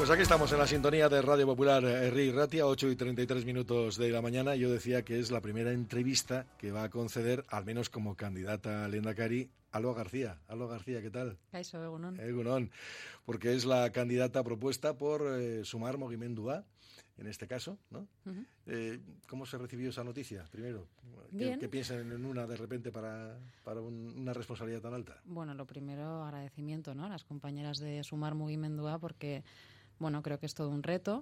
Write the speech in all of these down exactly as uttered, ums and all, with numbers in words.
Pues aquí estamos en la sintonía de Radio Popular Herri Ratia, ocho y treinta y tres minutos de la mañana. Yo decía que es la primera entrevista que va a conceder, al menos como candidata a Lehendakari, Alba García. Alba García, ¿qué tal? Kaixo, egunon. Egunon, porque es la candidata propuesta por eh, Sumar Mugimendua, en este caso, ¿no? Uh-huh. Eh, ¿Cómo se recibió esa noticia, primero? ¿Qué, ¿Qué piensan en una de repente para, para un, una responsabilidad tan alta? Bueno, lo primero, agradecimiento, ¿no?, a las compañeras de Sumar Mugimendua, porque, bueno, creo que es todo un reto.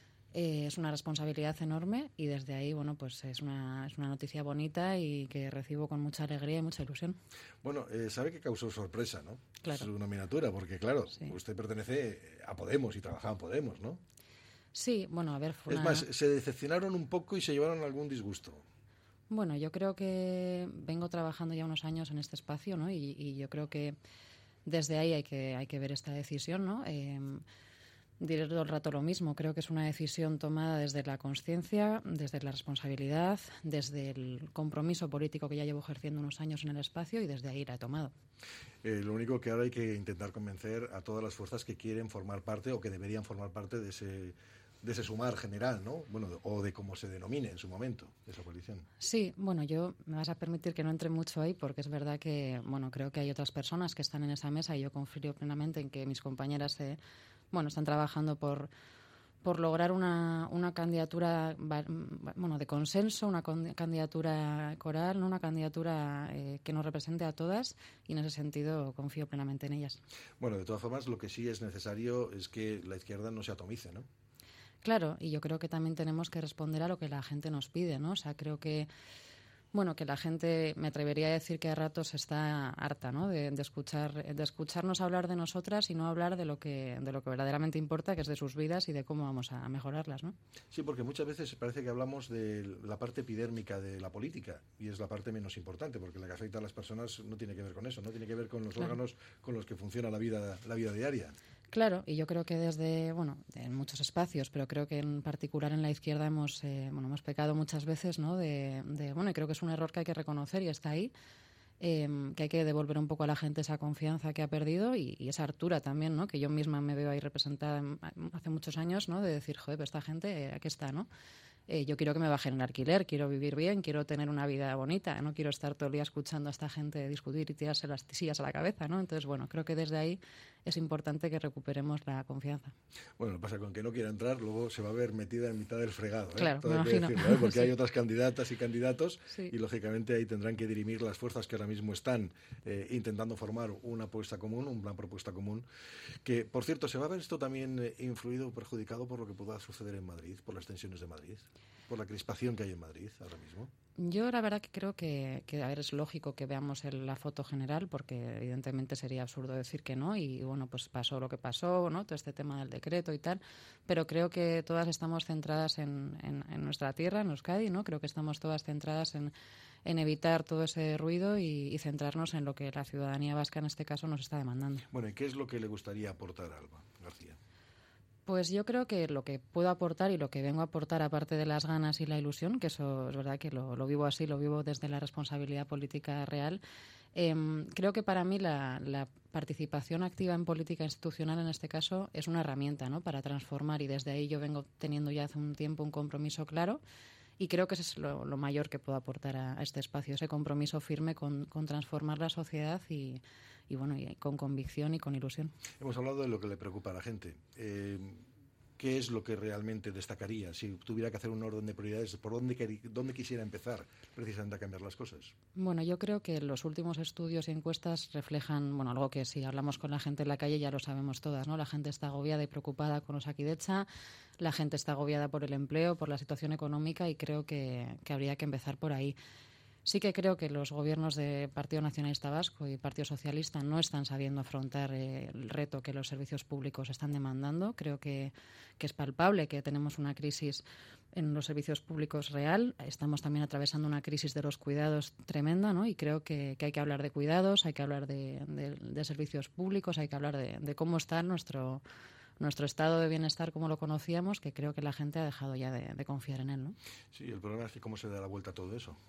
Eh, es una responsabilidad enorme y desde ahí, bueno, pues es una, es una noticia bonita y que recibo con mucha alegría y mucha ilusión. Bueno, eh, sabe que causó sorpresa, ¿no? Claro. Su nominatura, porque claro, sí. Usted pertenece a Podemos y trabajaba en Podemos, ¿no? Sí, bueno, a ver... Fue es una... más, se decepcionaron un poco y se llevaron algún disgusto. Bueno, yo creo que vengo trabajando ya unos años en este espacio, ¿no? Y, y yo creo que desde ahí hay que, hay que ver esta decisión, ¿no? Eh, Diré todo el rato lo mismo. Creo que es una decisión tomada desde la consciencia, desde la responsabilidad, desde el compromiso político que ya llevo ejerciendo unos años en el espacio y desde ahí la he tomado. Eh, lo único que ahora hay que intentar convencer a todas las fuerzas que quieren formar parte o que deberían formar parte de ese, de ese sumar general, ¿no? Bueno, o de cómo se denomine en su momento esa coalición. Sí, bueno, yo me vas a permitir que no entre mucho ahí porque es verdad que, bueno, creo que hay otras personas que están en esa mesa y yo confío plenamente en que mis compañeras se... Eh, Bueno, están trabajando por, por lograr una, una candidatura bueno, de consenso, una candidatura coral, ¿no? Una candidatura eh, que nos represente a todas y en ese sentido confío plenamente en ellas. Bueno, de todas formas, lo que sí es necesario es que la izquierda no se atomice, ¿no? Claro, y yo creo que también tenemos que responder a lo que la gente nos pide, ¿no? O sea, creo que Bueno, que la gente, me atrevería a decir que a ratos está harta, ¿no? De, de escuchar, de escucharnos hablar de nosotras y no hablar de lo que, de lo que verdaderamente importa, que es de sus vidas y de cómo vamos a mejorarlas, ¿no? Sí, porque muchas veces parece que hablamos de la parte epidérmica de la política y es la parte menos importante, porque la que afecta a las personas no tiene que ver con eso, no tiene que ver con los claro. órganos con los que funciona la vida, la vida diaria. Claro, y yo creo que desde, bueno, en muchos espacios, pero creo que en particular en la izquierda hemos, eh, bueno, hemos pecado muchas veces, ¿no? De, de, bueno, y creo que es un error que hay que reconocer y está ahí, eh, que hay que devolver un poco a la gente esa confianza que ha perdido y, y esa hartura también, ¿no? Que yo misma me veo ahí representada hace muchos años, ¿no? De decir, joder, pero esta gente, eh, aquí está, ¿no? Eh, yo quiero que me bajen el alquiler, quiero vivir bien, quiero tener una vida bonita, no quiero estar todo el día escuchando a esta gente discutir y tirarse las sillas a la cabeza, ¿no? Entonces, bueno, creo que desde ahí es importante que recuperemos la confianza. Bueno, lo que pasa es que aunque no quiera entrar, luego se va a ver metida en mitad del fregado, ¿eh? Claro, todo me hay que imagino. decirlo, ¿eh? Porque sí. Hay otras candidatas y candidatos sí. y, lógicamente, ahí tendrán que dirimir las fuerzas que ahora mismo están eh, intentando formar una apuesta común, un plan propuesta común, que, por cierto, ¿se va a ver esto también eh, influido o perjudicado por lo que pueda suceder en Madrid, por las tensiones de Madrid, por la crispación que hay en Madrid ahora mismo? Yo la verdad que creo que, que a ver, es lógico que veamos el, la foto general porque evidentemente sería absurdo decir que no y bueno, pues pasó lo que pasó, ¿no? Todo este tema del decreto y tal, pero creo que todas estamos centradas en, en, en nuestra tierra, en Euskadi, ¿no? Creo que estamos todas centradas en, en evitar todo ese ruido y, y centrarnos en lo que la ciudadanía vasca en este caso nos está demandando. Bueno, ¿y qué es lo que le gustaría aportar a Alba García? Pues yo creo que lo que puedo aportar y lo que vengo a aportar, aparte de las ganas y la ilusión, que eso es verdad que lo, lo vivo así, lo vivo desde la responsabilidad política real, eh, creo que para mí la, la participación activa en política institucional en este caso es una herramienta, ¿no?, para transformar y desde ahí yo vengo teniendo ya hace un tiempo un compromiso claro. Y creo que eso es lo, lo mayor que puedo aportar a, a este espacio, ese compromiso firme con, con transformar la sociedad y, y, bueno, y con convicción y con ilusión. Hemos hablado de lo que le preocupa a la gente. Eh, ¿Qué es lo que realmente destacaría? Si tuviera que hacer un orden de prioridades, ¿por dónde, dónde quisiera empezar precisamente a cambiar las cosas? Bueno, yo creo que los últimos estudios y encuestas reflejan, bueno, algo que si hablamos con la gente en la calle ya lo sabemos todas, ¿no? La gente está agobiada y preocupada con Osakidetza, la gente está agobiada por el empleo, por la situación económica y creo que, que habría que empezar por ahí. Sí que creo que los gobiernos de Partido Nacionalista Vasco y Partido Socialista no están sabiendo afrontar eh, el reto que los servicios públicos están demandando. Creo que, que es palpable que tenemos una crisis en los servicios públicos real. Estamos también atravesando una crisis de los cuidados tremenda, ¿no? Y creo que, que hay que hablar de cuidados, hay que hablar de, de, de servicios públicos, hay que hablar de, de cómo está nuestro... nuestro estado de bienestar como lo conocíamos, que creo que la gente ha dejado ya de, de confiar en él, ¿no? Sí, el problema es que cómo se da la vuelta a todo eso.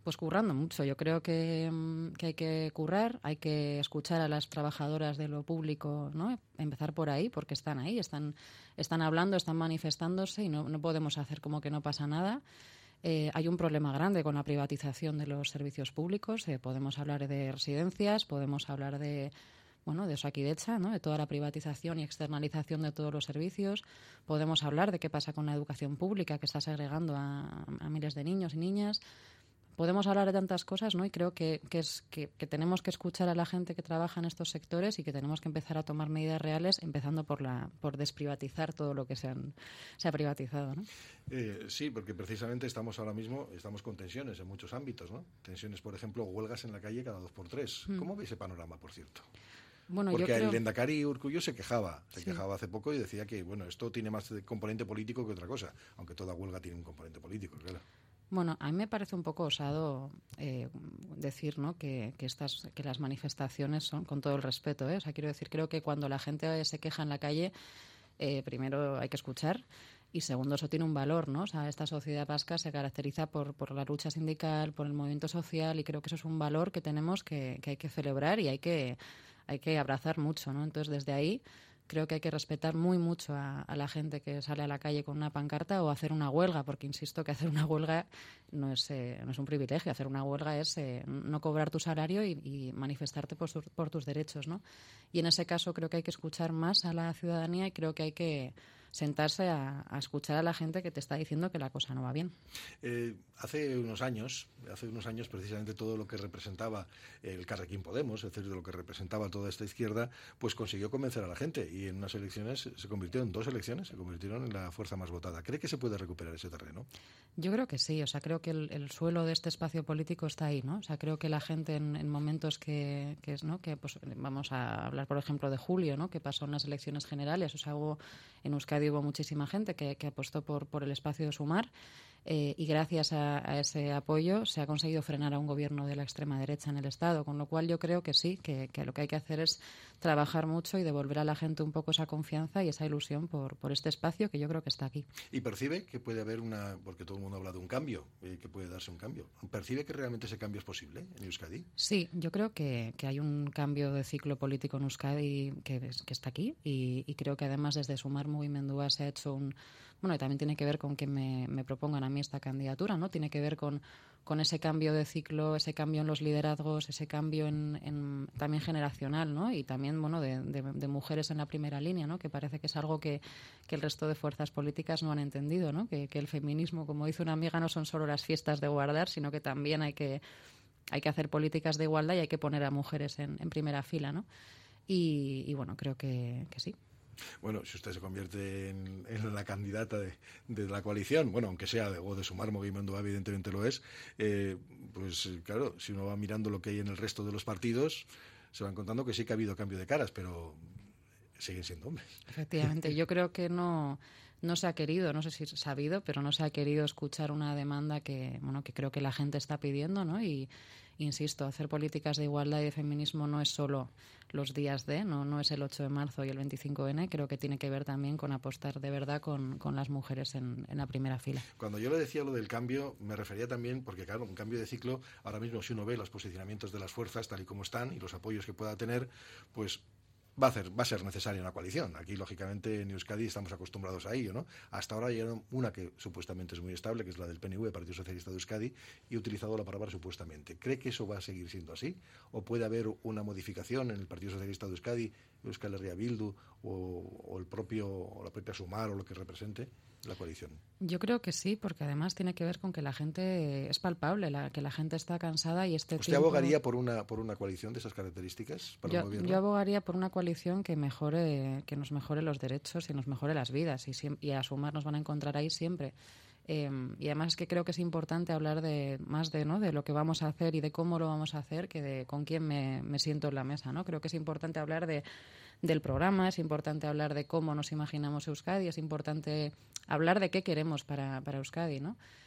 Pues currando mucho. Yo creo que, que hay que currar, hay que escuchar a las trabajadoras de lo público, ¿no? Empezar por ahí, porque están ahí, están, están hablando, están manifestándose y no, no podemos hacer como que no pasa nada. Eh, hay un problema grande con la privatización de los servicios públicos. Eh, podemos hablar de residencias, podemos hablar de... bueno, de Osakidetza, ¿no? De toda la privatización y externalización de todos los servicios. Podemos hablar de qué pasa con la educación pública, que está segregando a, a miles de niños y niñas. Podemos hablar de tantas cosas, ¿no? Y creo que, que, es, que, que tenemos que escuchar a la gente que trabaja en estos sectores y que tenemos que empezar a tomar medidas reales, empezando por la por desprivatizar todo lo que se, han, se ha privatizado, ¿no? Eh, sí, porque precisamente estamos ahora mismo estamos con tensiones en muchos ámbitos, ¿no? Tensiones, por ejemplo, huelgas en la calle cada dos por tres. Mm. ¿Cómo ve ese panorama, por cierto? Bueno, porque yo creo... el Lehendakari Urkullu se quejaba, se sí. quejaba hace poco y decía que bueno, esto tiene más de componente político que otra cosa, aunque toda huelga tiene un componente político, claro. Bueno, a mí me parece un poco osado eh, decir, ¿no? que, que estas que las manifestaciones son, con todo el respeto, ¿eh? O sea, quiero decir, creo que cuando la gente se queja en la calle, eh, primero hay que escuchar y segundo, eso tiene un valor, ¿no? O sea, esta sociedad vasca se caracteriza por, por la lucha sindical, por el movimiento social y creo que eso es un valor que tenemos que, que hay que celebrar y hay que, hay que abrazar mucho, ¿no? Entonces, desde ahí... creo que hay que respetar muy mucho a, a la gente que sale a la calle con una pancarta o hacer una huelga, porque insisto que hacer una huelga no es, eh, no es un privilegio. Hacer una huelga es eh, no cobrar tu salario y, y manifestarte por, por tus derechos, ¿no? Y en ese caso creo que hay que escuchar más a la ciudadanía y creo que hay que sentarse a, a escuchar a la gente que te está diciendo que la cosa no va bien. Eh, hace unos años, hace unos años precisamente todo lo que representaba el Carrequín Podemos, es decir, de lo que representaba toda esta izquierda, pues consiguió convencer a la gente y en unas elecciones se convirtió en dos elecciones, se convirtieron en la fuerza más votada. ¿Cree que se puede recuperar ese terreno? Yo creo que sí, o sea, creo que el, el suelo de este espacio político está ahí, ¿no? O sea, creo que la gente en, en momentos que, que es, ¿no? Que pues vamos a hablar, por ejemplo, de julio, ¿no? Que pasó en las elecciones generales, o sea, hubo en Euskadi hubo muchísima gente que, que apostó por, por el espacio de Sumar eh, y gracias a, a ese apoyo se ha conseguido frenar a un gobierno de la extrema derecha en el Estado, con lo cual yo creo que sí, que, que lo que hay que hacer es trabajar mucho y devolver a la gente un poco esa confianza y esa ilusión por, por este espacio que yo creo que está aquí. ¿Y percibe que puede haber una, porque todo el mundo habla de un cambio, eh, que puede darse un cambio, ¿percibe que realmente ese cambio es posible en Euskadi? Sí, yo creo que, que hay un cambio de ciclo político en Euskadi que, que está aquí y, y creo que además desde Sumar Mugimendua se ha hecho un... Bueno, y también tiene que ver con que me, me propongan a mí esta candidatura, ¿no? Tiene que ver con, con ese cambio de ciclo, ese cambio en los liderazgos, ese cambio en, en también generacional, ¿no? Y también, bueno, de, de, de mujeres en la primera línea, ¿no? Que parece que es algo que, que el resto de fuerzas políticas no han entendido, ¿no? Que, que el feminismo, como dice una amiga, no son solo las fiestas de guardar, sino que también hay que, hay que hacer políticas de igualdad y hay que poner a mujeres en, en primera fila, ¿no? Y, y bueno, creo que, que sí. Bueno, si usted se convierte en, en la candidata de, de la coalición, bueno, aunque sea de, o de Sumar Mugimendua, evidentemente lo es, eh, pues claro, si uno va mirando lo que hay en el resto de los partidos, se van contando que sí que ha habido cambio de caras, pero siguen siendo hombres. Efectivamente, yo creo que no... No se ha querido, no sé si es sabido, pero no se ha querido escuchar una demanda que, bueno, que creo que la gente está pidiendo, ¿no? Y insisto, hacer políticas de igualdad y de feminismo no es solo los días de, no, no es el ocho de marzo y el veinticinco ene, creo que tiene que ver también con apostar de verdad con, con las mujeres en, en la primera fila. Cuando yo le decía lo del cambio, me refería también, porque claro, un cambio de ciclo, ahora mismo si uno ve los posicionamientos de las fuerzas tal y como están y los apoyos que pueda tener, pues va a, hacer, va a ser necesaria una coalición. Aquí, lógicamente, en Euskadi estamos acostumbrados a ello, ¿no? Hasta ahora hay una que supuestamente es muy estable, que es la del P N V, Partido Socialista de Euskadi, y he utilizado la palabra supuestamente. ¿Cree que eso va a seguir siendo así? ¿O puede haber una modificación en el Partido Socialista de Euskadi, Euskal Herria Bildu, o, o, el propio, o la propia Sumar, o lo que represente la coalición? Yo creo que sí, porque además tiene que ver con que la gente es palpable, la, que la gente está cansada y este ¿Usted tiempo... abogaría por una, por una coalición de esas características para yo, el gobierno? Yo abogaría por una coalición que mejore, que nos mejore los derechos y nos mejore las vidas, y, y a Sumar nos van a encontrar ahí siempre. Eh, y además es que creo que es importante hablar de más de, ¿no? de lo que vamos a hacer y de cómo lo vamos a hacer que de con quién me, me siento en la mesa, ¿no? Creo que es importante hablar de del programa, es importante hablar de cómo nos imaginamos Euskadi, es importante hablar de qué queremos para, para Euskadi, ¿no?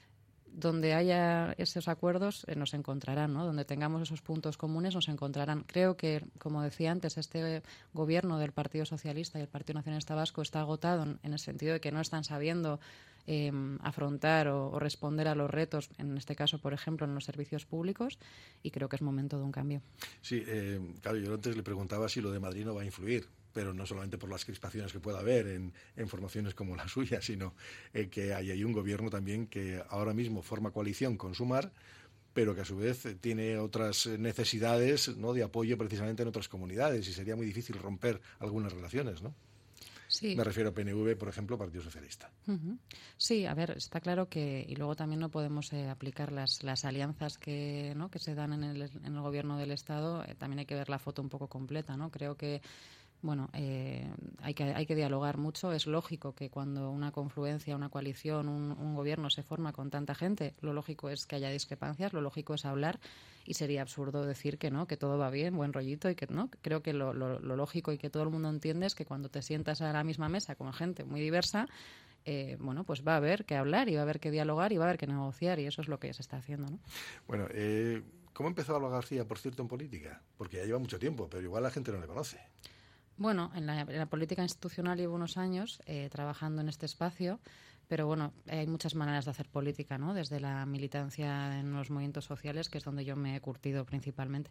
donde haya esos acuerdos eh, nos encontrarán, ¿no? Donde tengamos esos puntos comunes nos encontrarán. Creo que, como decía antes, este gobierno del Partido Socialista y el Partido Nacionalista Vasco está agotado en, en el sentido de que no están sabiendo eh, afrontar o, o responder a los retos, en este caso, por ejemplo, en los servicios públicos, y creo que es momento de un cambio. Sí, eh, claro, yo antes le preguntaba si lo de Madrid no va a influir, pero no solamente por las crispaciones que pueda haber en, en formaciones como la suya, sino eh, que hay, hay un gobierno también que ahora mismo forma coalición con Sumar, pero que a su vez tiene otras necesidades, ¿no?, de apoyo precisamente en otras comunidades, y sería muy difícil romper algunas relaciones, ¿no? Sí. Me refiero a P N V, por ejemplo, Partido Socialista. Uh-huh. Sí, a ver, está claro que, y luego también no podemos eh, aplicar las, las alianzas que, ¿no?, que se dan en el, en el gobierno del Estado, eh, también hay que ver la foto un poco completa, ¿no? Creo que Bueno, eh, hay que hay que dialogar mucho. Es lógico que cuando una confluencia, una coalición, un, un gobierno se forma con tanta gente, lo lógico es que haya discrepancias, lo lógico es hablar, y sería absurdo decir que no, que todo va bien, buen rollito, y que no. Creo que lo, lo, lo lógico y que todo el mundo entiende es que cuando te sientas a la misma mesa con gente muy diversa, eh, bueno, pues va a haber que hablar y va a haber que dialogar y va a haber que negociar, y eso es lo que se está haciendo, ¿no? Bueno, eh, ¿cómo empezó Alba García, por cierto, en política? Porque ya lleva mucho tiempo, pero igual la gente no le conoce. Bueno, en la, en la política institucional llevo unos años eh, trabajando en este espacio, pero bueno, hay muchas maneras de hacer política, ¿no? Desde la militancia en los movimientos sociales, que es donde yo me he curtido principalmente.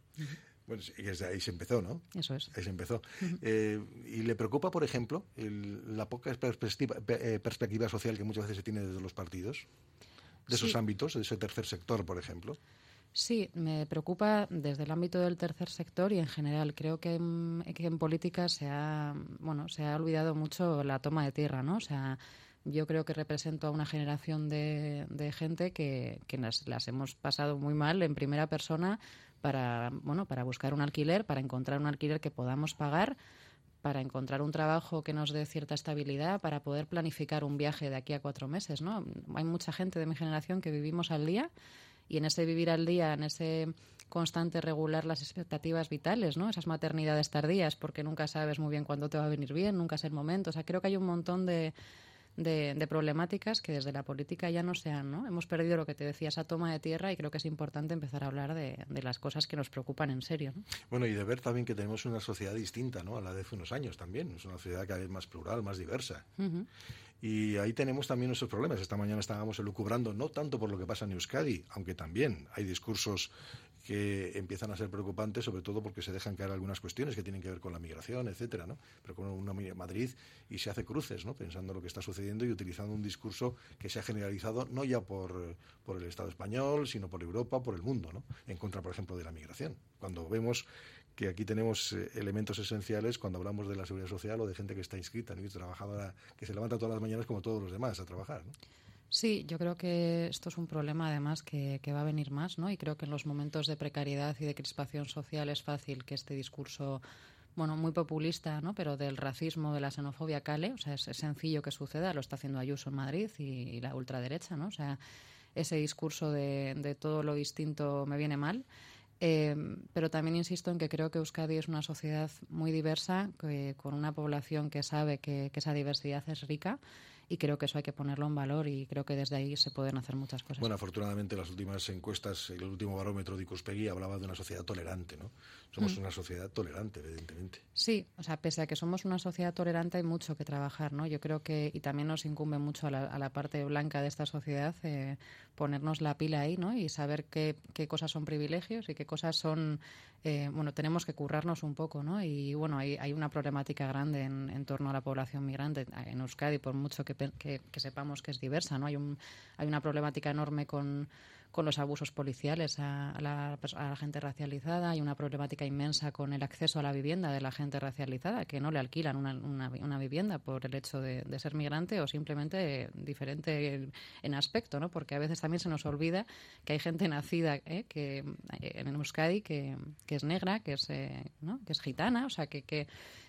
Bueno, y desde ahí se empezó, ¿no? Eso es. Ahí se empezó. Uh-huh. Eh, ¿Y le preocupa, por ejemplo, el, la poca perspectiva, eh, perspectiva social que muchas veces se tiene desde los partidos? De esos sí. ámbitos, de ese tercer sector, por ejemplo. Sí, me preocupa desde el ámbito del tercer sector y en general. Creo que en, que en política se ha, bueno, se ha olvidado mucho la toma de tierra, ¿no? O sea, yo creo que represento a una generación de, de gente que, que las, las hemos pasado muy mal en primera persona para, bueno, para buscar un alquiler, para encontrar un alquiler que podamos pagar, para encontrar un trabajo que nos dé cierta estabilidad, para poder planificar un viaje de aquí a cuatro meses, ¿no? Hay mucha gente de mi generación que vivimos al día. Y en ese vivir al día, en ese constante regular las expectativas vitales, ¿no? Esas maternidades tardías, porque nunca sabes muy bien cuándo te va a venir bien, nunca es el momento. O sea, creo que hay un montón de, de, de problemáticas que desde la política ya no se han, ¿no? Hemos perdido lo que te decía, esa toma de tierra, y creo que es importante empezar a hablar de, de las cosas que nos preocupan en serio, ¿no? Bueno, y de ver también que tenemos una sociedad distinta, ¿no?, a la de hace unos años también. Es una sociedad cada vez más plural, más diversa. Uh-huh. Y ahí tenemos también nuestros problemas. Esta mañana estábamos elucubrando, no tanto por lo que pasa en Euskadi, aunque también hay discursos que empiezan a ser preocupantes, sobre todo porque se dejan caer algunas cuestiones que tienen que ver con la migración, etcétera, ¿no? Pero con uno mira Madrid y se hace cruces, ¿no?, pensando lo que está sucediendo y utilizando un discurso que se ha generalizado no ya por, por el Estado español, sino por Europa, por el mundo, ¿no?, en contra, por ejemplo, de la migración. Cuando vemos que aquí tenemos eh, elementos esenciales cuando hablamos de la seguridad social o de gente que está inscrita, ¿no?, y trabajadora, que se levanta todas las mañanas como todos los demás a trabajar, ¿no? Sí, yo creo que esto es un problema además que, que va a venir más, ¿no? Y creo que en los momentos de precariedad y de crispación social es fácil que este discurso, bueno, muy populista, ¿no?, pero del racismo, de la xenofobia cale. O sea, es, es sencillo que suceda, lo está haciendo Ayuso en Madrid y, y la ultraderecha, ¿no? O sea, ese discurso de, de todo lo distinto me viene mal. Eh, pero también insisto en que creo que Euskadi es una sociedad muy diversa, que, con una población que sabe que, que esa diversidad es rica, y creo que eso hay que ponerlo en valor, y creo que desde ahí se pueden hacer muchas cosas. Bueno, afortunadamente las últimas encuestas, el último barómetro de Ikuspegi hablaba de una sociedad tolerante, ¿no? Somos mm. una sociedad tolerante, evidentemente. Sí, o sea, pese a que somos una sociedad tolerante hay mucho que trabajar, ¿no? Yo creo que, y también nos incumbe mucho a la, a la parte blanca de esta sociedad, eh, ponernos la pila ahí, ¿no? Y saber qué, qué cosas son privilegios y qué cosas son, eh, bueno, tenemos que currarnos un poco, ¿no? Y bueno, hay, hay una problemática grande en, en torno a la población migrante en Euskadi, por mucho que Que, que sepamos que es diversa, ¿no? Hay un hay una problemática enorme con, con los abusos policiales a, a, la, a la gente racializada, hay una problemática inmensa con el acceso a la vivienda de la gente racializada, que no le alquilan una, una, una vivienda por el hecho de, de ser migrante o simplemente diferente en aspecto, ¿no? Porque a veces también se nos olvida que hay gente nacida ¿eh? que en Euskadi que, que es negra, que es, eh, ¿no? que es gitana, o sea, que... que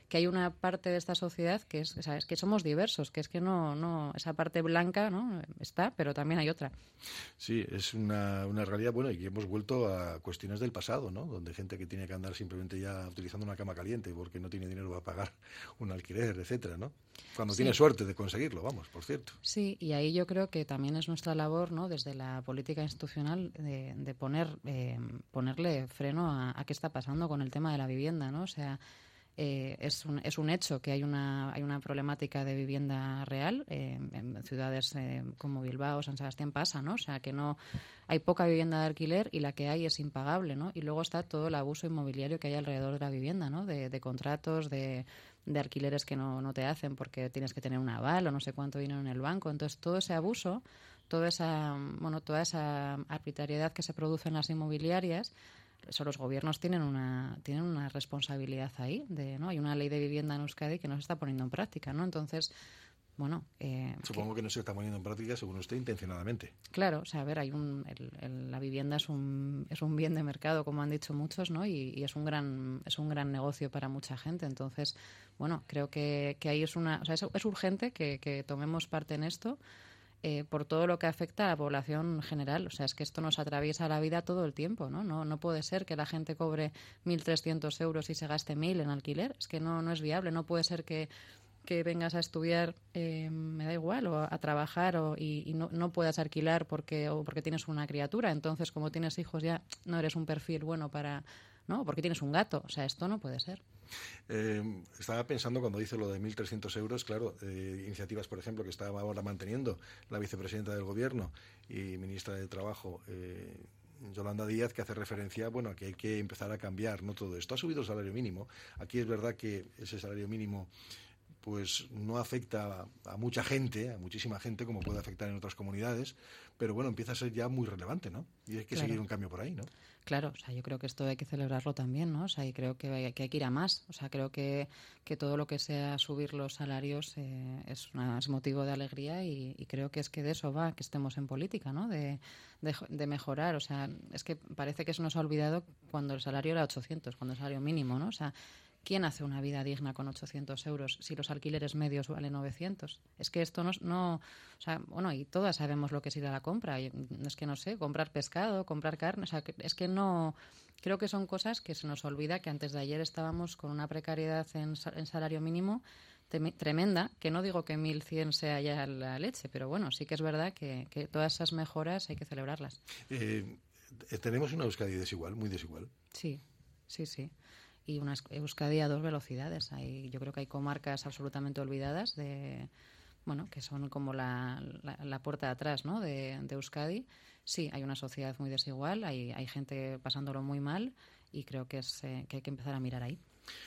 que hay una parte de esta sociedad que es, ¿sabes? Que somos diversos, que es que no, no, esa parte blanca, ¿no? Está, pero también hay otra. Sí, es una, una realidad, bueno, y que hemos vuelto a cuestiones del pasado, ¿no? Donde gente que tiene que andar simplemente ya utilizando una cama caliente porque no tiene dinero para pagar un alquiler, etcétera, ¿no? Cuando sí. tiene suerte de conseguirlo, vamos, por cierto. Sí, y ahí yo creo que también es nuestra labor, ¿no? Desde la política institucional de, de poner, eh, ponerle freno a, a qué está pasando con el tema de la vivienda, ¿no? O sea, Eh, es, un, es un hecho que hay una, hay una problemática de vivienda real. Eh, en ciudades eh, como Bilbao, San Sebastián pasa, ¿no? O sea, que no hay poca vivienda de alquiler y la que hay es impagable, ¿no? Y luego está todo el abuso inmobiliario que hay alrededor de la vivienda, ¿no? De, de contratos, de, de alquileres que no, no te hacen porque tienes que tener un aval o no sé cuánto dinero en el banco. Entonces, todo ese abuso, toda esa, bueno, toda esa arbitrariedad que se produce en las inmobiliarias, eso los gobiernos tienen una tienen una responsabilidad ahí, de no hay una ley de vivienda en Euskadi que no se está poniendo en práctica, ¿no? Entonces, bueno, eh, supongo que, que no se está poniendo en práctica, según usted, intencionadamente. Claro, o sea, a ver, hay un el, el, la vivienda es un es un bien de mercado, como han dicho muchos, ¿no? Y, y es un gran es un gran negocio para mucha gente. Entonces, bueno, creo que, que ahí es una, o sea, es, es urgente que, que tomemos parte en esto. Eh, por todo lo que afecta a la población general. O sea, es que esto nos atraviesa la vida todo el tiempo, ¿no? No, no puede ser que la gente cobre mil trescientos euros y se gaste mil en alquiler. Es que no, no es viable. No puede ser que, que vengas a estudiar, eh, me da igual, o a, a trabajar o, y, y no, no puedas alquilar porque, o porque tienes una criatura. Entonces, como tienes hijos ya no eres un perfil bueno para... ¿no? Porque tienes un gato. O sea, esto no puede ser. Eh, estaba pensando cuando dice lo de mil trescientos euros, claro, eh, iniciativas, por ejemplo, que está ahora manteniendo la vicepresidenta del Gobierno y ministra de Trabajo, eh, Yolanda Díaz, que hace referencia, bueno, a que hay que empezar a cambiar, no todo esto. Ha subido el salario mínimo. Aquí es verdad que ese salario mínimo pues no afecta a, a mucha gente, a muchísima gente, como puede afectar en otras comunidades, pero bueno, empieza a ser ya muy relevante, ¿no? Y hay que claro. seguir un cambio por ahí, ¿no? Claro, o sea, yo creo que esto hay que celebrarlo también, ¿no? O sea, y creo que hay que, hay que ir a más. O sea, creo que, que todo lo que sea subir los salarios eh, es, una, es motivo de alegría y, y creo que es que de eso va que estemos en política, ¿no? De, de, de mejorar. O sea, es que parece que se nos ha olvidado cuando el salario era ochocientos, cuando el salario mínimo, ¿no? O sea, ¿quién hace una vida digna con ochocientos euros si los alquileres medios valen novecientos? Es que esto no, no... O sea, bueno, y todas sabemos lo que es ir a la compra. Y es que, no sé, comprar pescado, comprar carne... O sea, que es que no... Creo que son cosas que se nos olvida, que antes de ayer estábamos con una precariedad en, en salario mínimo tremenda, que no digo que mil cien sea ya la leche, pero bueno, sí que es verdad que, que todas esas mejoras hay que celebrarlas. Eh, tenemos una Euskadi desigual, muy desigual. Sí, sí, sí. Y una Euskadi a dos velocidades. Hay, yo creo que hay comarcas absolutamente olvidadas de, bueno, que son como la, la, la puerta de atrás, ¿no? de, de Euskadi. Sí, hay una sociedad muy desigual, hay, hay gente pasándolo muy mal y creo que es eh, que hay que empezar a mirar ahí.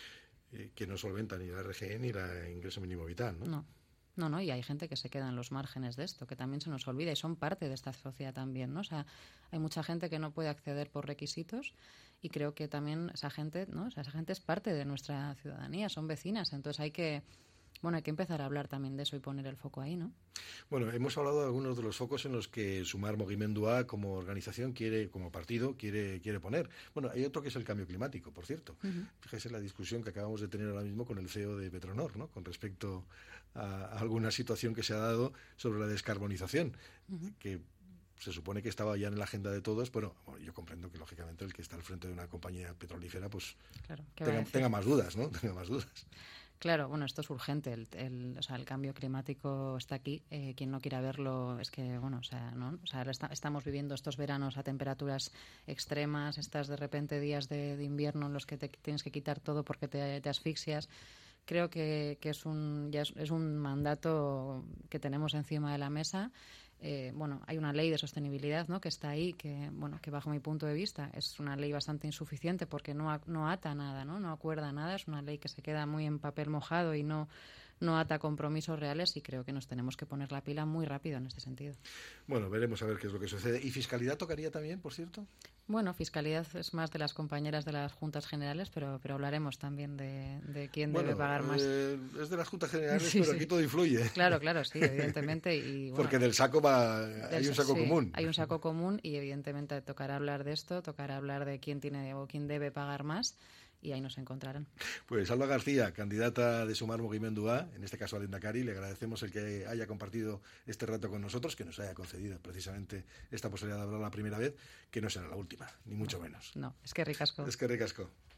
Eh, que no solventa ni la R G E ni la ingreso mínimo vital, ¿no? No. No, no, y hay gente que se queda en los márgenes de esto, que también se nos olvida y son parte de esta sociedad también, ¿no? O sea, hay mucha gente que no puede acceder por requisitos y creo que también esa gente, ¿no? O sea, esa gente es parte de nuestra ciudadanía, son vecinas, entonces hay que, bueno, hay que empezar a hablar también de eso y poner el foco ahí, ¿no? Bueno, hemos hablado de algunos de los focos en los que Sumar Mugimendua como organización quiere, como partido, quiere, quiere poner. Bueno, hay otro que es el cambio climático, por cierto. Uh-huh. Fíjese la discusión que acabamos de tener ahora mismo con el C E O de Petronor, ¿no? Con respecto a alguna situación que se ha dado sobre la descarbonización, uh-huh. que se supone que estaba ya en la agenda de todos. Bueno, yo comprendo que lógicamente el que está al frente de una compañía petrolífera pues claro, tenga, tenga más dudas, ¿no? Tenga más dudas. Claro, bueno, esto es urgente. El, el, o sea, el cambio climático está aquí. Eh, quien no quiera verlo es que, bueno, o sea, ¿no? O sea, está, estamos viviendo estos veranos a temperaturas extremas, estas de repente días de, de invierno en los que te tienes que quitar todo porque te, te asfixias. Creo que, que es un ya es, es un mandato que tenemos encima de la mesa. Eh, bueno, hay una ley de sostenibilidad, ¿no? Que está ahí, que bueno, que bajo mi punto de vista es una ley bastante insuficiente porque no, no ata nada, ¿no? No acuerda nada, es una ley que se queda muy en papel mojado y no, no ata compromisos reales y creo que nos tenemos que poner la pila muy rápido en este sentido. Bueno, veremos a ver qué es lo que sucede. ¿Y fiscalidad tocaría también, por cierto? Bueno, fiscalidad es más de las compañeras de las Juntas Generales, pero, pero hablaremos también de, de quién bueno, debe pagar más. Eh, es de las Juntas Generales, sí, pero sí. aquí todo influye. Claro, claro, sí, evidentemente. Y, bueno, porque del saco va, del, hay un saco sí, común. Hay un saco común y evidentemente tocará hablar de esto, tocará hablar de quién tiene o quién debe pagar más. y ahí nos encontrarán. Pues Alba García, candidata de Sumar Mugimendua, en este caso al Lehendakari, le agradecemos el que haya compartido este rato con nosotros, que nos haya concedido precisamente esta posibilidad de hablar la primera vez, que no será la última, ni mucho no, menos. No, es que ricasco. Es que ricasco.